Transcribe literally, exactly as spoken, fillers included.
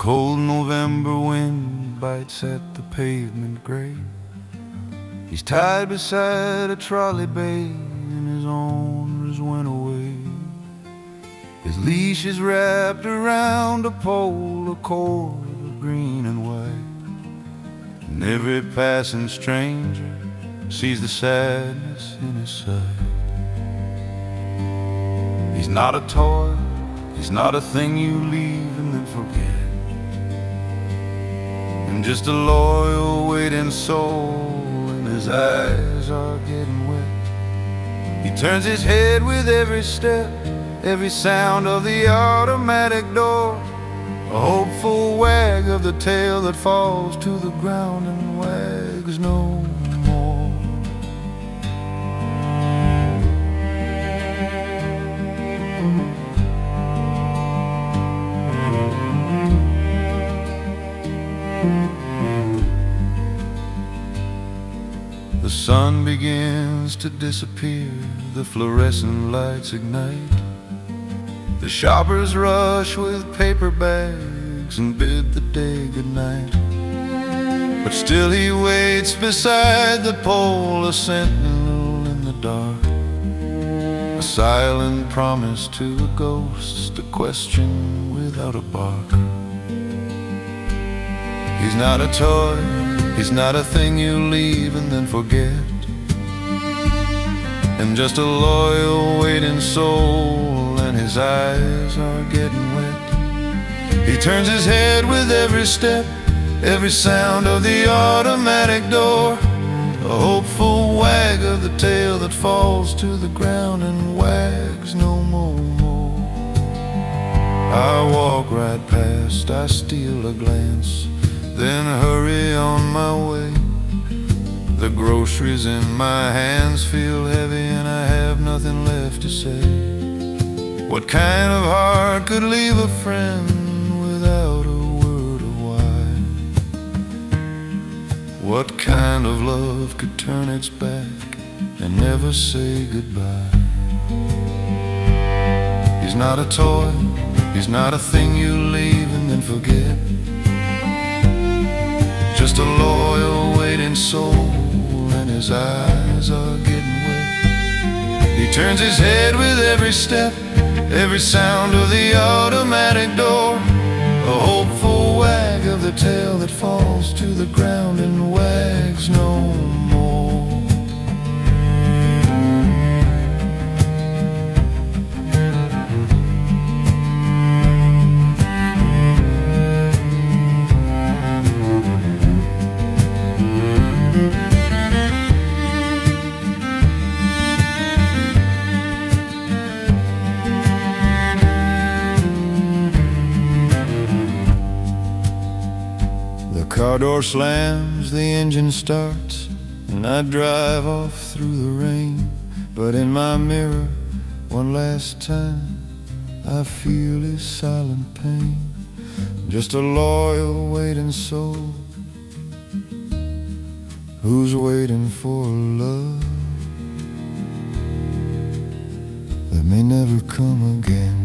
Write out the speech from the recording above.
cold November wind bites at the pavement gray. He's tied beside a trolley bay and his owners went away. His leash is wrapped around a pole, a cord of green and white, and every passing stranger sees the sadness in his sight. He's not a toy, he's not a thing you leave and then forget, and just a loyal waiting soul, and his eyes are getting wet. He turns his head with every step, every sound of the automatic door, a hopeful wag of the tail that falls to the ground and wags no more. The sun begins to disappear, the fluorescent lights ignite. The shoppers rush with paper bags and bid the day goodnight. But still he waits beside the pole, a sentinel in the dark, a silent promise to a ghost, a question without a bark. He's not a toy, he's not a thing you leave and then forget, and just a loyal waiting soul, and his eyes are getting wet. He turns his head with every step, every sound of the automatic door, a hopeful wag of the tail that falls to the ground and wags no more. I walk right past, I steal a glance, then hurry on my way. The groceries in my hands feel heavy and I have nothing left to say. What kind of heart could leave a friend without a word of why? What kind of love could turn its back and never say goodbye? He's not a toy, he's not a thing you leave and then forget, just a loyal waiting soul, and his eyes are getting wet. He turns his head with every step, every sound of the automatic door, a hopeful wag of the tail that falls to the ground and wags no more. Car door slams, the engine starts, and I drive off through the rain. But in my mirror, one last time, I feel his silent pain. Just a loyal waiting soul, who's waiting for love that may never come again.